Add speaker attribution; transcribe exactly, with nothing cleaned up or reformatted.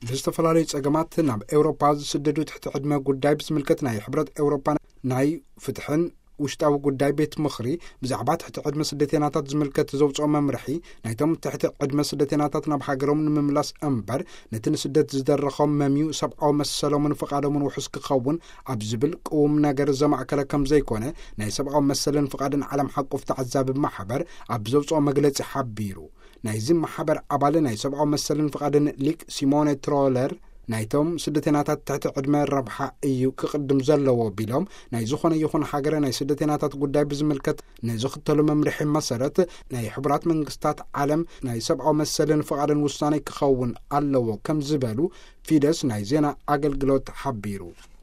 Speaker 1: ዝተፈላለዩ ጸገማት ናብ ኤውሮፓ ዝስደዱ ትሕቲ ዕድመ ጉዳይ ብዝምልከት ናይ ሕብረት ኤውሮፓ ናይ ፍትሕን ውሽጣዊ ጉዳይ ቤት ምኽሪ ብዛዕባ ትሕቲ ዕድመ ስደተኛታት ዝምልከት ዘውፅኦ መምርሒ ናይቶም ትሕቲ ዕድመ ስደተኛታት ናብ ሃገሮም ንምምላስ እምበር ነቲ ንስደት ዝደረኾም መሚው ሰብዓዊ መሰሎምን ፍቓዶምን ውሑስ ክኸውን ኣብ ዝብል ቅውም ነገር ዘማእከለ ከም ዘይኮነ ናይ ሰብዓዊ መሰልን ፍቓድን ዓለም ሓቁፍ ተዓዛቢ ማሕበር ኣብ ዘውፅኦ መግለጺ ሓቢሩ ናይዚ ማሕበር ኣባል ናይ ሰብዓዊ መሰልን ፍቓድን ሊቅ ሲሞኔ ትሮለር ናይቶም ስደተኛታት ትሕቲ ዕድመ ረብሓ እዩ ክቅድም ዘለዎ ቢሎም ናይ ዝኾነ ይኹን ሃገር ናይ ስደተኛታት ጉዳይ ብዝምልከት ንዝኽተሉ መምርሒ መሰረት ናይ ሕብራት መንግስታት ዓለም ናይ ሰብዓዊ መሰልን ፍቓድን ውሳኔ ክኸውን ኣለዎ ከም ዝበሉ ፊደስ ናይ ዜና ኣገልግሎት ሓቢሩ